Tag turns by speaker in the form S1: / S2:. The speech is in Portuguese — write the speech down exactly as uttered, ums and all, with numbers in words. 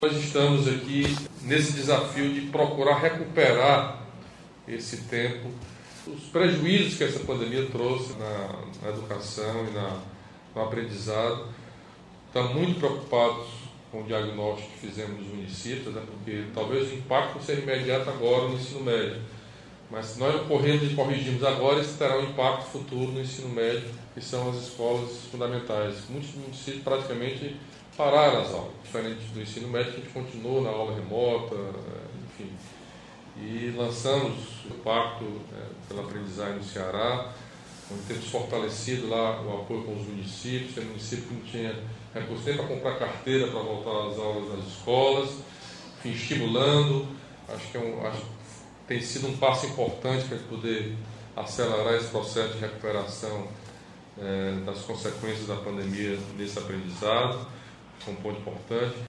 S1: Nós estamos aqui nesse desafio de procurar recuperar esse tempo, os prejuízos que essa pandemia trouxe na, na educação e na, no aprendizado. Estamos muito preocupados com o diagnóstico que fizemos nos municípios, né, porque talvez o impacto não seja imediato agora no ensino médio, mas se nós ocorrermos e corrigirmos agora, isso terá um impacto futuro no ensino médio, que são as escolas fundamentais. Muitos municípios praticamente pararam as aulas, diferente do ensino médio, que a gente continuou na aula remota, enfim. E lançamos o Pacto é, pela Aprendizagem no Ceará, onde temos fortalecido lá o apoio com os municípios. Tem município que não tinha recurso nem para comprar carteira para voltar às aulas nas escolas, enfim, estimulando. Acho que é um, acho, tem sido um passo importante para poder acelerar esse processo de recuperação é, das consequências da pandemia nesse aprendizado. É um ponto importante.